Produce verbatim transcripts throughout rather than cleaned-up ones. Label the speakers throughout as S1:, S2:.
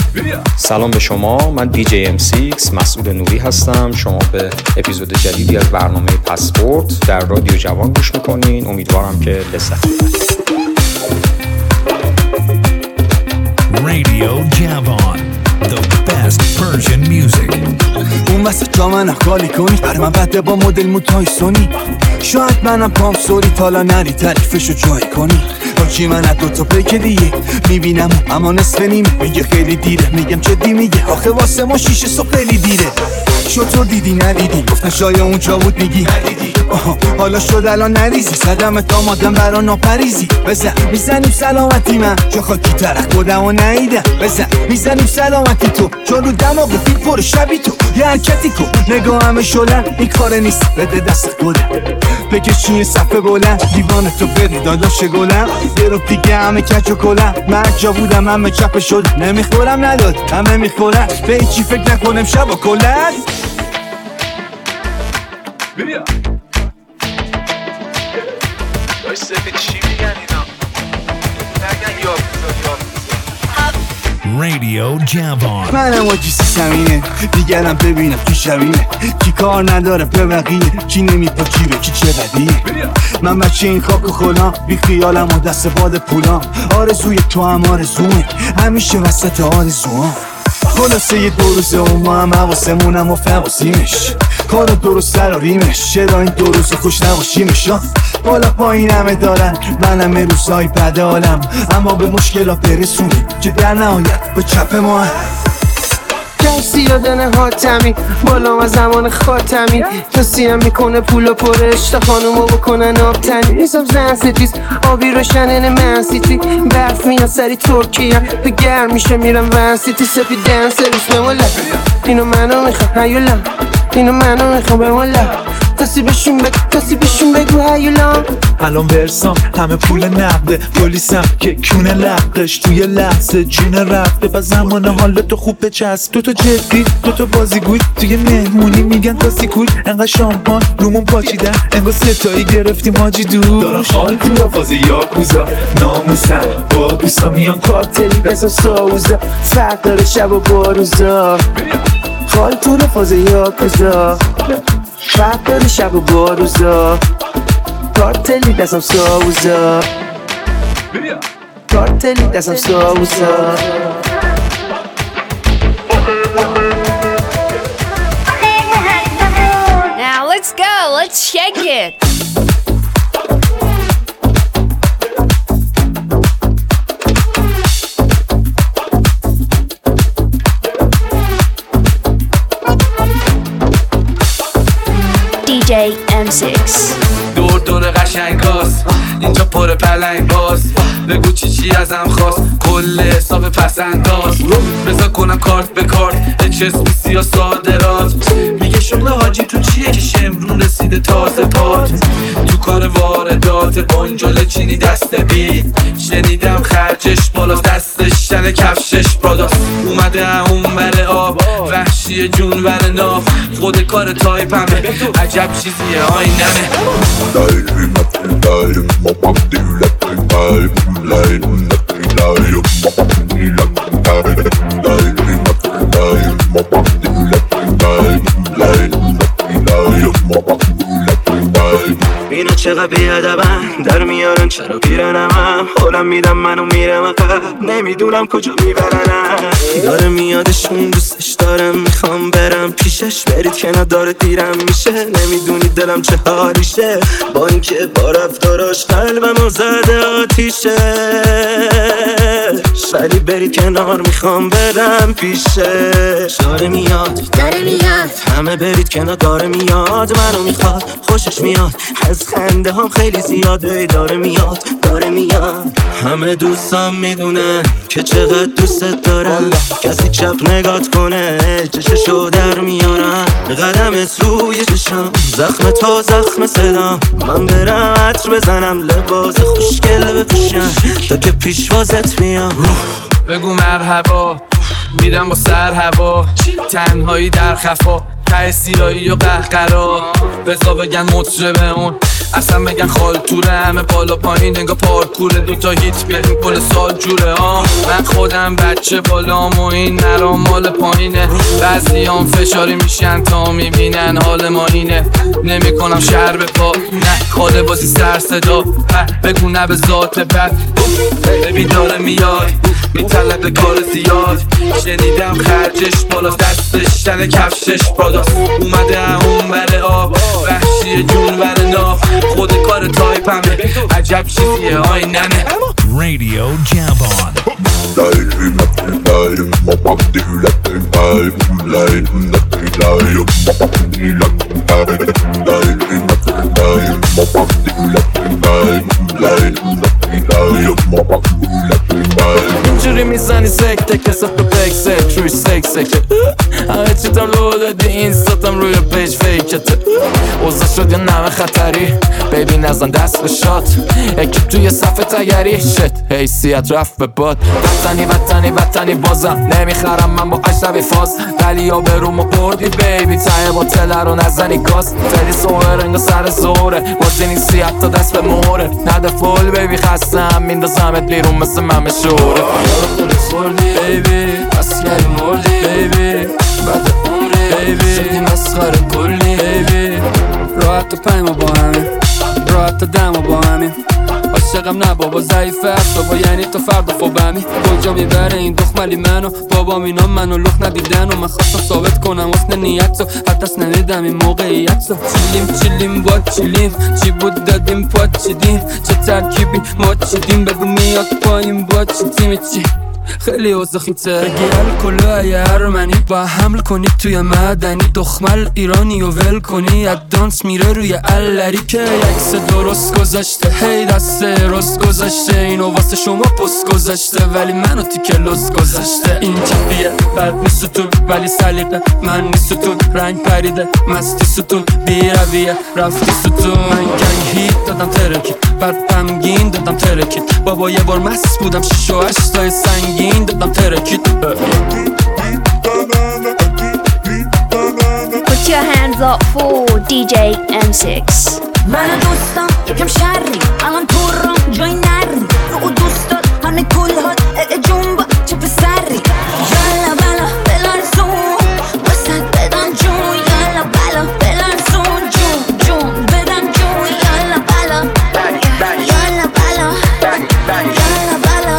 S1: سلام به شما، من دی جی ام سیکس مسعود نوری هستم. شما به اپیزود جدیدی از برنامه پاسپورت در رادیو جوان گوش میکنین. امیدوارم که لذت ببرید.
S2: رادیو جوان، the best Persian music.
S3: اون وسط جا منم خالی کنی، بر من بده با مدل موتای سونی. شاید منم پام سوری تالا نری تعریفشو جای کنی. چی من از دوتا پیک دیگه میبینم اما نصف نیمه. میگه خیلی دیره، میگم جدی میگه آخه واسه ما شیشه صبح خیلی دیره. شطور دیدی ندیدی، گفتن شاید اونجا بود میگی ندیدی. آها حالا شد الان نریزی، صدمت آمادم برا ناپریزی. بزن میزنیم سلامتی من چون خاکی ترک بودم و نهیدم. بزن میزنیم سلامتی تو چون رو دماغ فیل پر شبی تو. یه حرکتی کن نگاه همه شلن، این کار نیست بده دست خودم. بکش چیه صفحه بلند، دیوانه تو بری داداش گلم. یه رو دیگه همه کچ و کلم، من جا بودم همه چپ شد. نمیخورم نداد همه میخورن، به هیچی فکر نکنم شب و کلن.
S4: بیا باش سفید چی میگن اینا؟ نگن یا
S2: رادیو جوان.
S3: منم آجیسی سمینه دیگرم ببینم تو شبینه. کی کار نداره به بقیه، کی نمیپا جیبه کی چه بدیه. من بچه این خاک و خلا بی خیالم و دست باد پولام. آرزوی تو هم آرزومه همیشه وسط آرزوام. خلاصه یه دو روزه و ما هم حواسمونم و فواسیمش. کار درست سر و ریمش، چرا این دو روز خوش نباشیمش. بالا پایین همه دارن، منم روزهای بد عالم. اما به مشکلات برسونیم که در نهایت به چپ ما هم.
S5: کسی یادنه حاتمی بالا و زمان خاتمی. کسی هم میکنه پول پرش تا خانومو بکنن آبتنی. حساب زن ستیز آبی روشنن من سیتی. برف میاد سری ترکیه به گرم میشه میرم ون سیتی. سپید دن سرویس موالا اینو منو میخوام هیولا. اینو منو میخوام به مولا. کسی بشون بگو کسی بشون بگو هیولا.
S6: الان ورسام همه پول نقده، پلیسم که کونه لقش توی لحظه جون رفته. و زمان حالتو خوب بچسب، دوتا جدی دوتا بازیگوی توی مهمونی میگن تاسی کول. انقدر شامپان رومون پاچیدن انگار ستایی گرفتیم حاجی دور. دارم حال تو فاز یاکوزا ناموسن با دوستا میان کارتلی بزا ساوزا. فرق داره شب و باروزا، حال تو فاز یاکوزا. فرق داره شب و باروزا. کارتلی دستم ساوزا، کارتلی دستم ساوزا.
S7: Now let's go, let's shake it. دی جی ام سیکس
S4: دور دور قشنگاست اینجا پر پلنگ باز. بگو چی چی ازم خواست، کل حساب پسنداز. بذار کنم کارت به کارت اچ اس بی سی یا صادرات. میگه شغل حاجی تو چیه که شمرون رسیده تازه پات. تو کار واردات بنجل چینی دست بید. شنیدم خرجش بالا دستش تن کفشش بالاست. اومده اون بر آب وحشی جون ور ناف. خود کار تایپ همه عجب چیزیه آینمه.
S8: اینا چقدر بیادبن در میارن چرا پیرنمم. حالم میدم منو میرم عقب نمیدونم کجا میبرنم. داره میادشون دوستش دارم میخوام برم پیشش. برید کنار داره دیرم میشه نمیدونی دلم چه حالیشه. با اینکه با رفتاراش قلبمو زده آتیشه. ولی برید کنار میخوام برم پیشش. داره میاد داره میاد همه برید کنار داره میاد. منو میخواد خوشش میاد از خنده هم خیلی زیاده. داره میاد داره میاد همه دوستم میدونن که چقدر دوست دارم. کسی چپ نگات کنه چششو در میارم. قدمت روی چشم زخم تا زخم صدام. من برم عطر بزنم لباس خوشگل بپوشم تا که پیشوازت میام.
S4: بگو مرحبا میرم با سر هوا. تنهایی در خفا ته سیایی و قهقرا. بزا بگن مطربه اون اصلا بگن خال توره همه بالا پایین نگاه پارکوره دوتا هیت بیاریم پل سال جوره ها. من خودم بچه بالام و این نرام مال پایینه. بعضی هم فشاری میشن تا میبینن حال ما اینه. نمی کنم شهر به پا نه خاله بازی سر صدا بگو نه به ذات بد ببین داره میاد میطلب کار زیاد. شنیدم خرجش بالا دستش تن کفشش بالا اومده اون بره آب وحشی جون بره ناب خود کار تایپ همه عجب چیزیه آی ننه.
S2: Radio Javon.
S4: اینجوری میزنی سکته کسات به پک سک روی سک سکه همه چی تا رو دادی اینستاتم روی پیج فیکته. اوضاع شد یا نمه خطری بیبی نزن دست به شات اکیب توی صفحه تگری شت حیثیت رفت به باد. وطنی وطنی وطنی بازم نمیخرم من با اشربی فاز ولی یا برومو بردی بیبی ته با تله رو نزنی گاز فری سوه رنگ سر زوره بازی نیستی حتی دست به موره نده فول بیبی خستم میندازمت بیرون مثل من مشوره. خوردی بیبی اسکری مردی بیبی بعد عمری بیبی شدی مسخره کلی بیبی راحت تا پایما با همین راحت تا دما با همین عاشقم نه بابا ضعیفه است بابا یعنی تو فردا فوبمی کجا میبره این دخملی منو بابا اینا منو لخ ندیدن و من خواستم ثابت کنم حسن نیت رو حتی دست نمیدم این موقعیت رو چیلیم چیلیم با چیلیم چی بود دادیم پات چیدیم چه ترکیبی ما چیدیم بگو میاد پایین با چی تیمی چی خیلی اوضاع خیته بگی الکلو ای ارمنی با حمل کنی توی مدنی دخمل ایرانی و ول کنی ادانس میره روی الری که یکس درست گذاشته هی دست رست گذاشته اینو واسه شما پست گذاشته ولی منو تیکه لست گذاشته. این چپیه بد نیست ستون ولی سلیقه من نیست ستون رنگ پریده مستی ستون بی رویه رفتی ستون من گنگ هیت دادم ترکید بعد غمگین دادم ترکید بابا یه بار مست بودم شش و هشتای سنگین دادم ترکید.
S7: Put your hands up for دی جی ام سیکس.
S9: من دوستم یکم شری الان تو رام جای نری رو دوستات همه کل هات جنبا چه پسری یالا بالا بلارزون واسد بدم جون یالا بالا بلارزون جون جون بدم جون یالا بالا یالا بالا یالا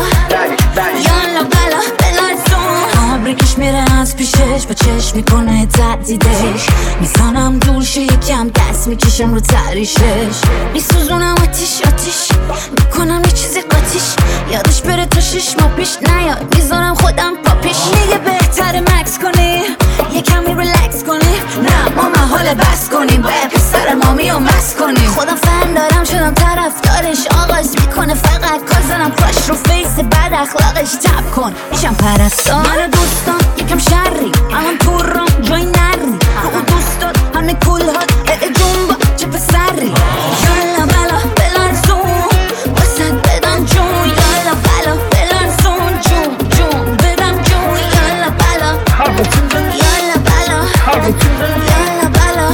S9: بالا یالا بالا بلارزون آبریکش میره از پیشش با چشم میکنه تدیدش میزنم دور شه یکم دست میکشم رو تریشش میسوزونم آتیش آتیش میکنم یه چیزی قاتیش یادش بره تا شش ماه پیش نیاد میذارم خودم پاپیش میگه بهتره مکس کنی یه کمی ریلکس کنی نه ما محاله بس کنیم باید پسر مامی و مس کنیم خودم فن دارم شدم طرفدارش آغاز میکنه فقط کار زنم کاش رو فیس بد اخلاقش تب کن میشم پرستار. من دوستان یکم شری الان تو رام جای نری رو دوستات همه کل هات جنبا چه پسری یالا بالا بلارزون واسد بدم جون یالا بالا بلارزون جون جون بدم جون یالا بالا یالا بالا یالا بالا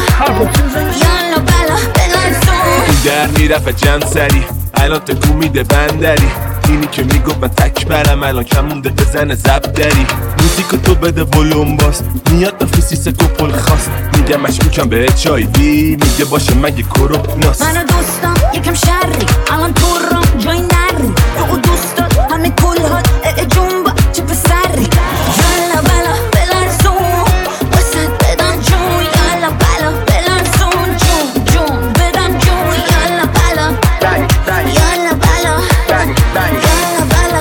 S9: یالا بالا بلارزون
S10: در میرفت جمع سری الان تکو میده بندری اینی که میگفت من تک برم الان کم مونده بزنه زب دری موزیکو تو بده ولوم باز میاد دفعی سیست و پل خواست میگه مشکوکم به اچ آی وی میگه باشه مگه کرونا.
S9: من دوستم یکم شری الان تو رام جای نری رو دوستات همه کل هات جنبا چه پسری یالا بالا بلارزون واسد بدم جون یالا بالا بلارزون جون جون بدم جون یالا بالا یالا بالا یالا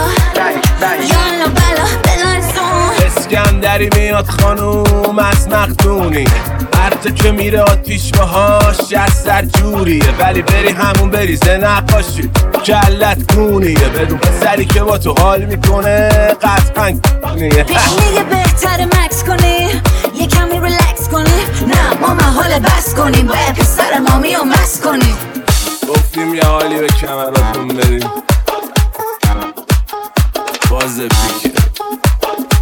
S9: بالا یالا بالا بلارزون.
S10: اسکندری میاد خانوم از مخدونی هرچه که میره آتیش باهاش از سر جوریه ولی بری همون بریزه نقاشی کلت گونیه بدون پسری که با تو حال میکنه قطعا گونیه
S9: پیش میگه بهتره مکس کنی یه کمی ریلکس کنی نه ما محاله بس کنیم باید پسر مامی و مس کنیم
S10: گفتیم یه حالی به کمراتون بریم باز پیکه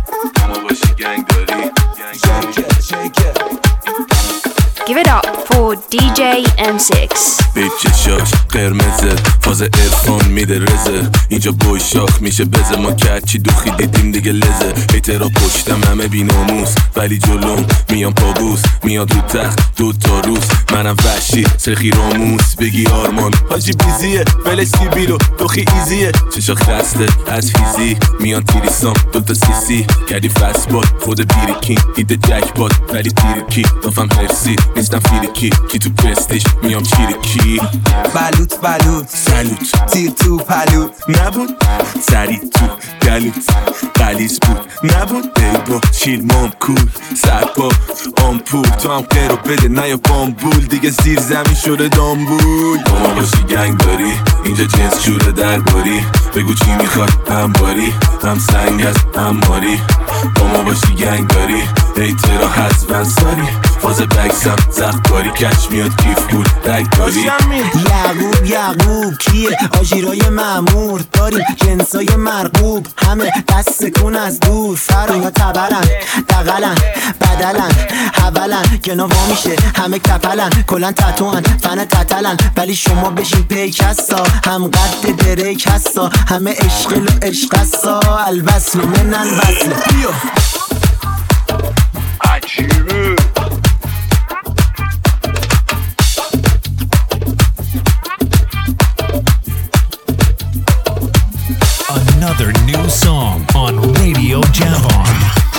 S10: ما باشی گنگ داری
S7: Give it up for for دی جی ام سیکس.
S10: به چشاش قرمزه فاز ارفان میده رزه اینجا بوی شاخ میشه بزه ما که هرچی دوخی دیدیم دیگه لزه ایترا پشتم همه بی ناموس ولی جلوم میام پابوس میاد رو تخت دو تا روز منم وحشی سرخی راموس بگی آرمان حاجی بیزیه ولش سیبیلو دوخی ایزیه چشا خسته از فیزی میان تیریسام دوتا سیسی کردی فست باد خود بیریکی دیده جک باد ولی تیریکی دافم هرسی نیستم فیریکی کی تو پرستیش میام چیریکی
S3: بلوت بلوت
S10: سلوت
S3: تیر تو پلوت
S10: نبود سری تو گلوت قلیز بود نبود بیبا چیل مام کول سرپا آمپول تو هم قیرو بده نه یا بامبول دیگه زیر زمین شده دامبول با ما باشی گنگ داری اینجا جنس شوره درباری بگو چی میخواد هم باری هم سنگ از هم ماری با ما باشی گنگ داری ایترا هست ونساری فاز بکسم زخت باری کچ میاد کیف بود رگ داری
S3: یعقوب یعقوب کیه آجیرای مأمور داریم جنسای مرغوب همه دست کن از دور فرا تبرن دقلن بدلن حولن گنا وا میشه همه کپلن کلن تتوان فن قتلن ولی شما بشین پیکستا هم قد دریک هستا همه عشقل و عشق هستا الوصل من الوصل
S10: عجیبه
S2: Another new song on Radio Javon.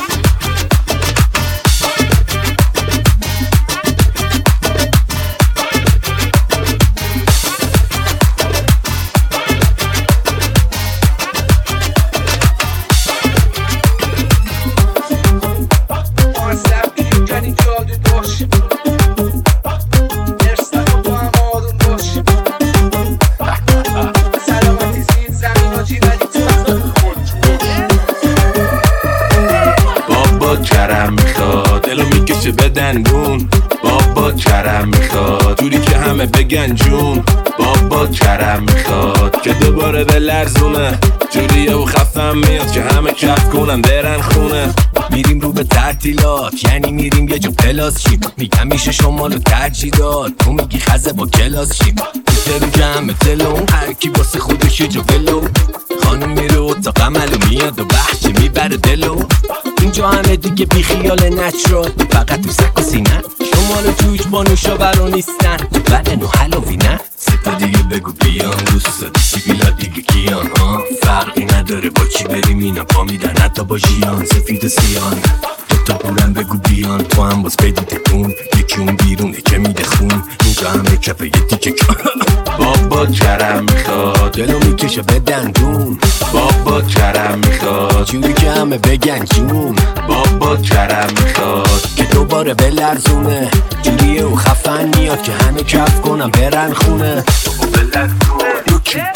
S10: بدندون بابا کرم میخواد جوری که همه بگن جون بابا کرم میخواد که دوباره به لرزونه جوریه و خفم میاد که همه کف کنن برن خونه میریم رو به تعطیلات یعنی میریم یه جو پلاس شیم میگم میشه شمال رو ترجیح داد تو میگی خزه با کلاس شیم تو جمع تلون هر کی واسه خودش یه جو ولو خانم میره اتاق عملو میاد و بحچه میبره دلو اینجا همه دیگه بی خیال نچرال فقط تو سک و سینه شمال و جوج با نوشابرا نیستن بدن و حلاوی نه ستا دیگه بگو بیان دوستا دیسی بیلا دیگه کیان ها فرقی نداره با چی بریم اینا پا میدن حتی با جیان سفید و سیان دوتا بورن بگو بیان تو هم باز بدید تون یکی اون بیرونه که میده خون اینجا همه کفه یه دیگه بابا کرم میخواد دلو میکشه به دندون بابا کرم میخواد جوری که همه بگن جون بابا کرم میخواد که دوباره به لرزونه جوریه و خفن میاد که همه کف کنم برن خونه به لرزونه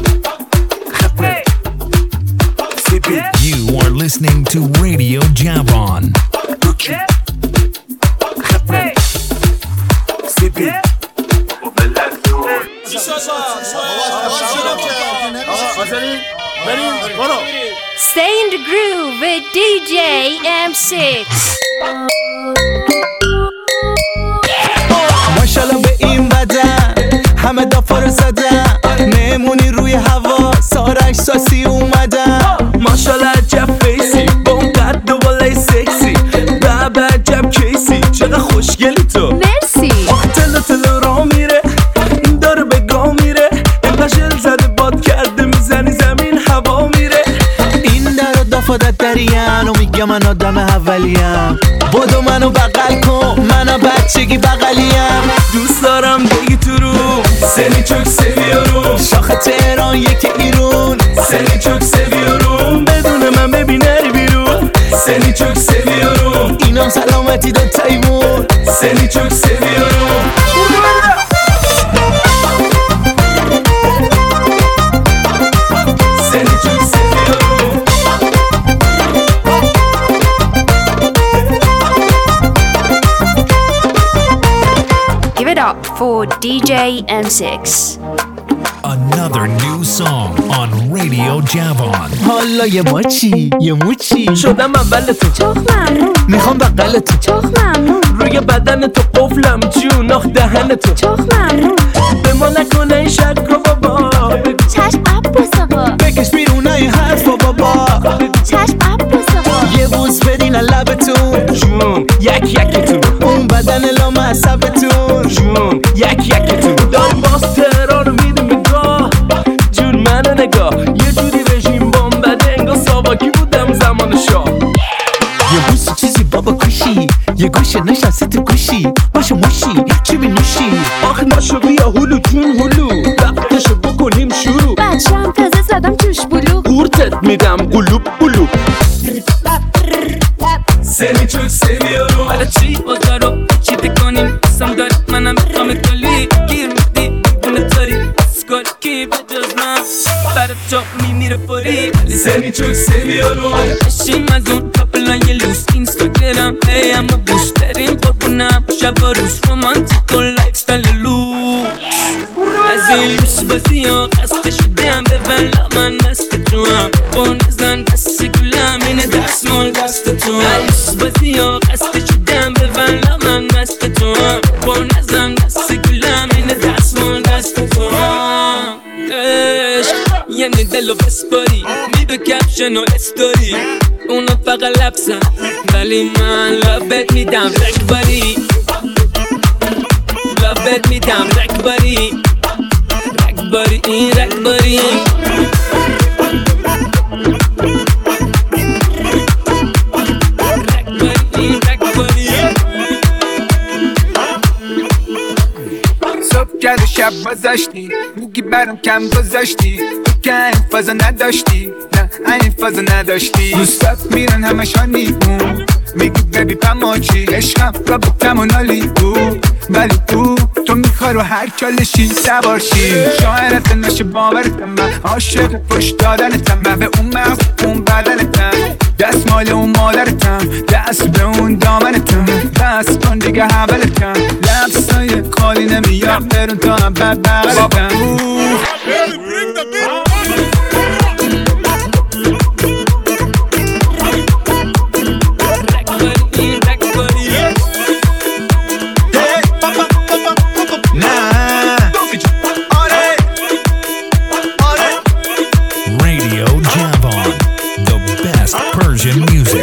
S2: You are listening to Radio Javon.
S7: Stay in the groove with دی جی ام سیکس.
S3: ماشالله به این بدن همه دافار زدن مهمونی روی هوا سارنگ ساسی اومدن ماشالله عجب فیسی با اون قد و بالای سکسی بابا عجب کیسی چقدر خوشگلی تو
S7: مرسی.
S3: تلو تلو را میره داره به گاه میره اینقدر شل زده باد کرده میزنی زمین هوا میره این در و دافادت دریم و میگه من آدم اولیم بدو منو بغل کن منو بچگی بغلیم دوست دارم بگی تو رو سنی چوک سویارو شاخ تهران یکی ایرون سنی چوک سویارو بدون من ببین نری بیرون سنی چوک سویارو اینم سلامتی دو تایمون سنی چوک سویارو
S7: Give it up for دی جی ام سیکس.
S2: Another new song on Radio Javon.
S3: حالا یه ماچی یه موچی شدم اول تو
S7: چخ ممنون.
S3: میخوام بغل تو
S7: چخ ممنون.
S3: روی
S8: روی بدن تو قفلم جون آخ دهن تو
S7: چخ ممنون
S8: به ما نکنه این شک رو بابا
S7: چشم عباس آقا
S6: بکش بیرون این حرف بابا
S7: چشم عباس آقا
S6: یه بوس بدین لبتون
S8: جون یک یکتون
S6: اون بدن لامصبتون
S8: جون یک یکتون داریم باز تهران رو میدیم نگاه جون منو نگاه یه جوری رژیم بام بده انگار ساواکی بودم زمان شاه
S6: یه بوس چیزی بابا کشی یه گوشه نشسته تو گوشی باشو موشی چی می نوشی
S8: آخ نشو بیا هلو جون هلو وقتشو بکنیم شروع
S7: بچه هم تازه زدم توش بلو
S8: قورتت میدم قلوب قلوب سمی چون سمیارو
S11: حالا چی بازارو چی بکنیم سم داری منم میخوام کلی گیر میدی اونه تاری اسکال کی به جز من برای تو میمیره پاری
S8: سمی چون سمیارو
S11: اشیم از اون کپلای لوس اینستاگرام ای اما بوش داریم قربونم شب و روز رومانتیک و لایف ستایل لوس از این لوس بازی ها قصد شدم ببن لامن مست تو هم با نزن دست گلم اینه دست مال دست تو هم لوس بازی ها قصد شدم ببن لامن مست تو هم با نزن دست گلم اینه دست مال دست تو هم یعنی دلو بسپاری میدو کپشن و استوری اونا فقط لبسن ولی من لبت میدم رکباری لبت میدم رکباری رکباری این رکباری رکباری این رکباری
S12: صبح کرد و شب بازشتی موگی برام کم گذاشتی تو که این فازا نداشتی نه این فازا نداشتی دوستات میرن همشان نیمون میگی ببی پماچی عشقم را بکم و نالی بود ولی تو تو میخوای رو هر چالشی سوارشی شاعرت نشه باورتم من عاشق پشت دادنتم من به اون مغز اون بدنتم دست مال اون مادرتم دست به اون دامنتم بس کن دیگه حولتم لبسای خالی نمیاد برون تا هم بد بغلتم
S2: Radio Javon, the best Persian music.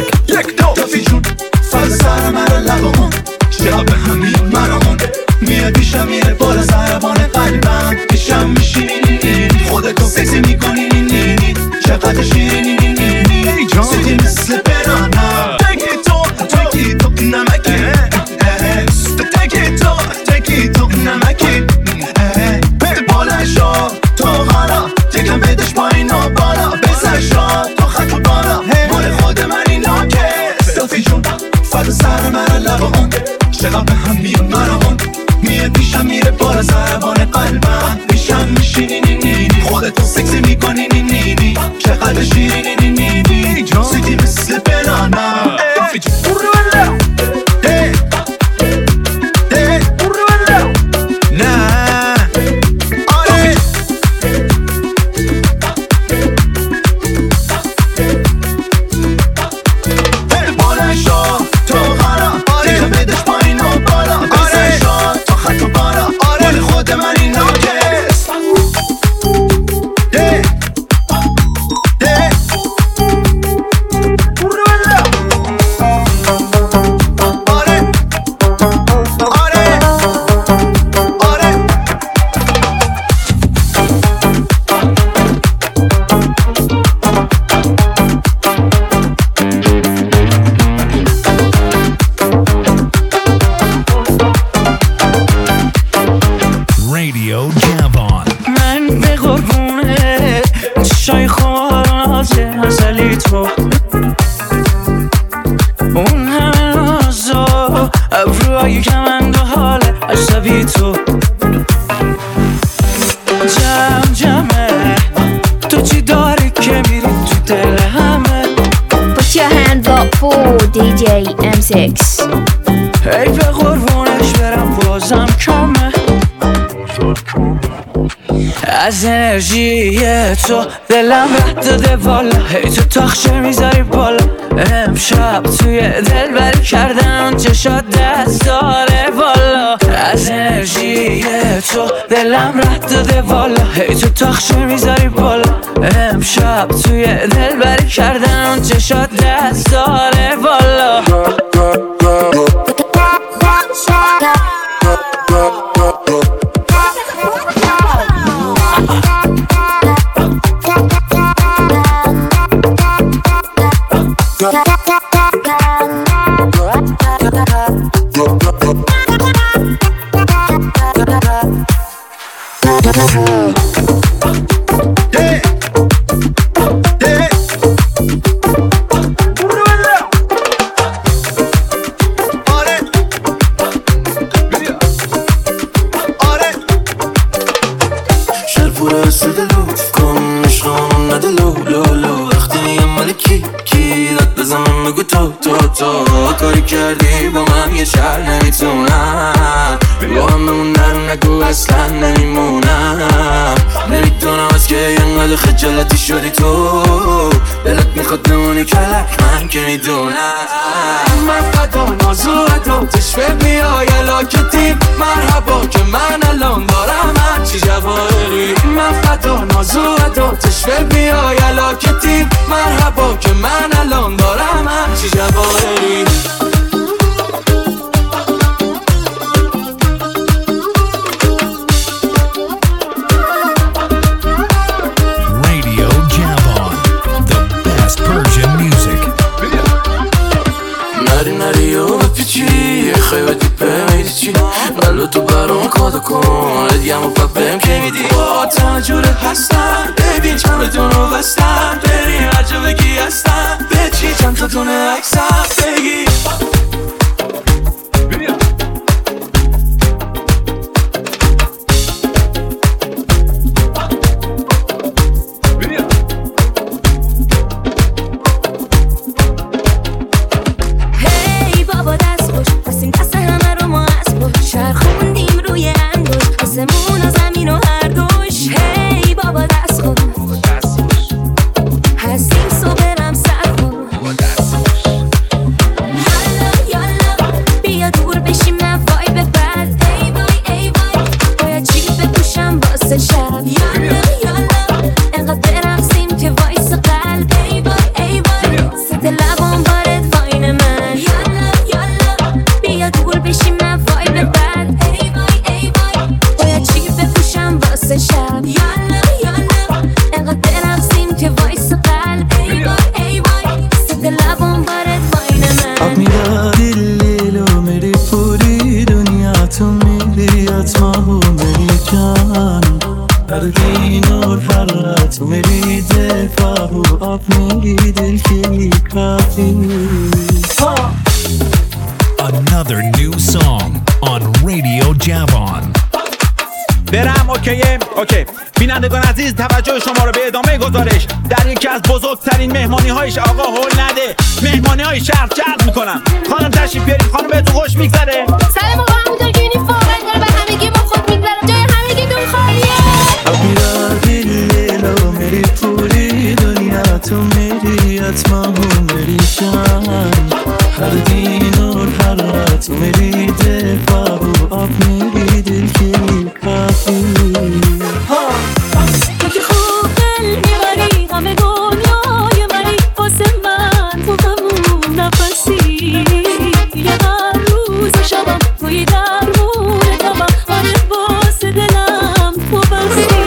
S3: سر مرا لبامون شب همین مرامون میاد پیشم میره بالا زربان قلبم پیشم میشینی خودتو سکسی میکنی نینی چقدر شیرینی نینی سیدی مثل برانا تکی تو تکی تو نمکی تکی تو تکی تو نمکی بده بالا شو تو غالا تکم بدش پایین و بالا بزن شو تو خط و بالا مال خود من اینا که سلفی جون فدا سر مرا لبامون چقدر به هم میاد مرامون میاد پیشم میره بالا زربان قلبم پیشم میشینی نینی خودتو سکسی میکنی نینی چقدر شیرینی نینی سیدی مثل بنانا
S7: دی جی ام سیکس
S11: ای به قربونش برم بازم کمه از انرژی تو دلم رد داده والا هی تو تاخچه میذاری بالا امشب توی دلبری کردم چشات دست داره والا، از انرژی تو دلم رد داده والا، هی تو تاخچه میذاری بالا. امشب توی دلبری کردم چشات دست داره والا.
S8: کاری کردی با من یه شهر نمیتونم با هم بمون نرو نگو اصلا نمیمونم. نمیدونم از که اینقدر خجالتی شدی تو، دلت میخواد بمونی کلک من که میدونم. من فدا نازوت و تشوه میای علاکتی مرحبا که من الان دارم هرچی جواهری. من فدا نازوت و تشوه میای علاکتی مرحبا که من الان دارم هرچی جواهری. خیبتی بمیدی چی قلب تو برام کادو کن ادیم و پا بهم که میدی با تنجوره هستم ببین چند بدون رو بستم بریم هر جا بگی هستم به چی چند تا دونه اکسم بگی.
S2: Another new song on Radio Javon.
S13: برم اوکیه اوکی بینندگان عزیز توجه شما رو به ادامه گزارش. در یکی از بزرگترین مهمانی هایش آقا هول نده مهمانی های شهر جلب میکنم. خانم تشریف بیارید. خانم بهتون خوش میگذره؟
S14: سلام آقا همونطور که یونیفرم داره به همگی با خود میگذره جای همگی دون خالیه.
S6: میرا دیلو میری پوری دنیا تو میری اتما هم میری جان هر دین و هر رات میری دفاع و آب میری دل که کافی.
S14: تو که خوب دل میبری همه دنیای منی واسه من تو همون نفسی یه هر روز شبم توی درمون دمم آره واسه دلم تو بستی.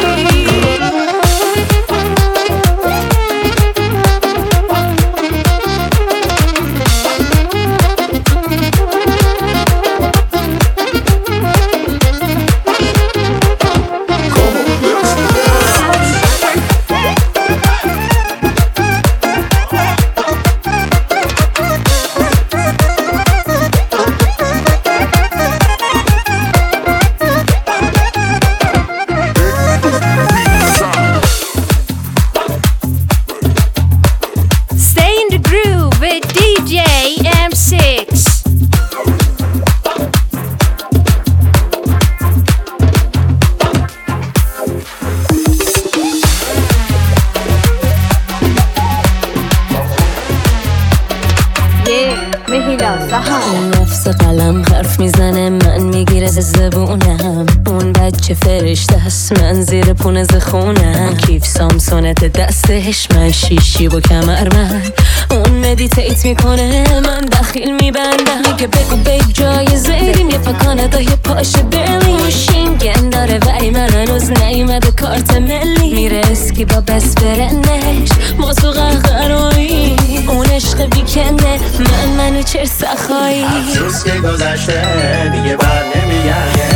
S7: مهیلا سهر.
S15: اون نفس قلم حرف میزنه من میگیره زبونم. اون بچه فرشته هست من زیر پونه زخونم. کیف سامسونت دستش من شیشی و کمر من. اون مدیتیت میکنه من دخیل میبندم. میگه بگو بیگ جای زیریم یه پا کانادا یه پاش برلین. اون شینگن داره ولی من هنوز نیومده کارت ملی. میره اسکی با بس برنش ما تو قهقرایی. اون عشق ویکنده من منو چر سخایی.
S8: افسوس که گذشته دیگه بر نمیگرده.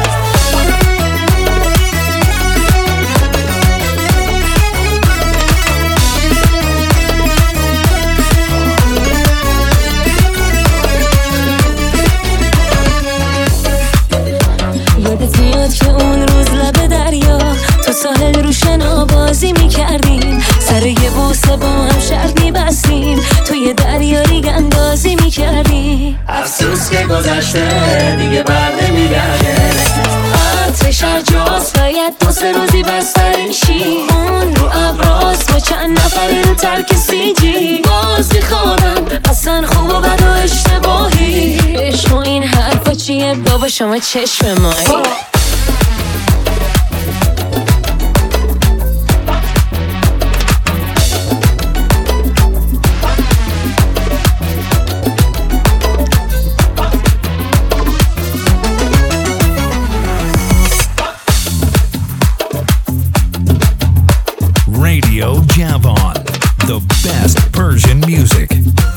S15: یادت میاد که اون روز لب دریا تو ساحل رو شنا بازی میکردیم. سر یه بوسه با هم شرط میبستیم. توی دریا ریگ اندازی میکردیم.
S8: افسوس که گذشته دیگه بر نمیگرده.
S15: آتش هر جاست باید دو سه روزی بسترین شی. اون رو ابراز با چند نفری رو ترک سی جی. باز میخوادم اصلا خوب و بد و اشتباهی. عشق و این حرفا چیه بابا شما چشم مایی.
S2: Radio Javon, the best Persian music.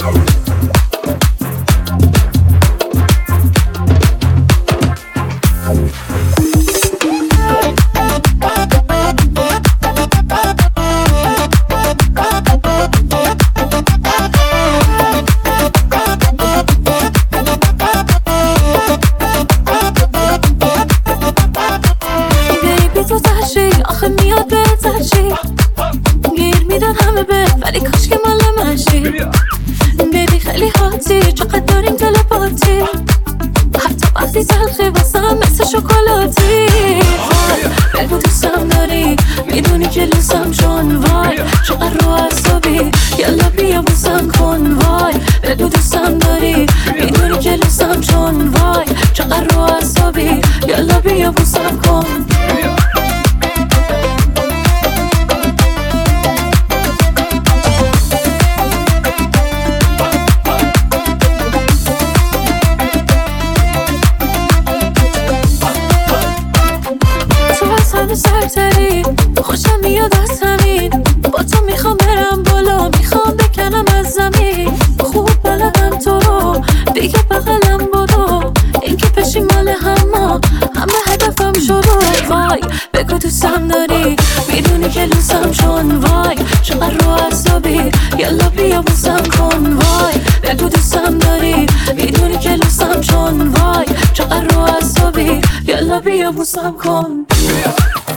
S14: ولی کاش که مال من شی. بیبی خیلی حاطی چقدر داریم تلپاتی. حتی وقتی تلخی واسم مثل شکلاتی. بگو دوستم داری میدونی که لوسم چون وای. چقدر رو اعصابی یلا بیا بوسم کن وای. بگو دوستم داری میدونی که لوسم چون وای. چقدر رو اعصابی یلا بیا بوسم کن. سرتری خوشم میاد از همین. با تو میخوام برم بالا میخوام بکنم از زمین. خوب بلدم تو رو دیگه بغلم بدو. این که پشی مال همه همه هدفم شروع. وای بگو دوستم داری میدونی که لوسم چون وای. چقدر رو اعصابی یلا بیا بوسم کن وای. بگو دوستم داری میدونی که لوسم چون وای. چقدر رو اعصابی یلا بیا بوسم کن.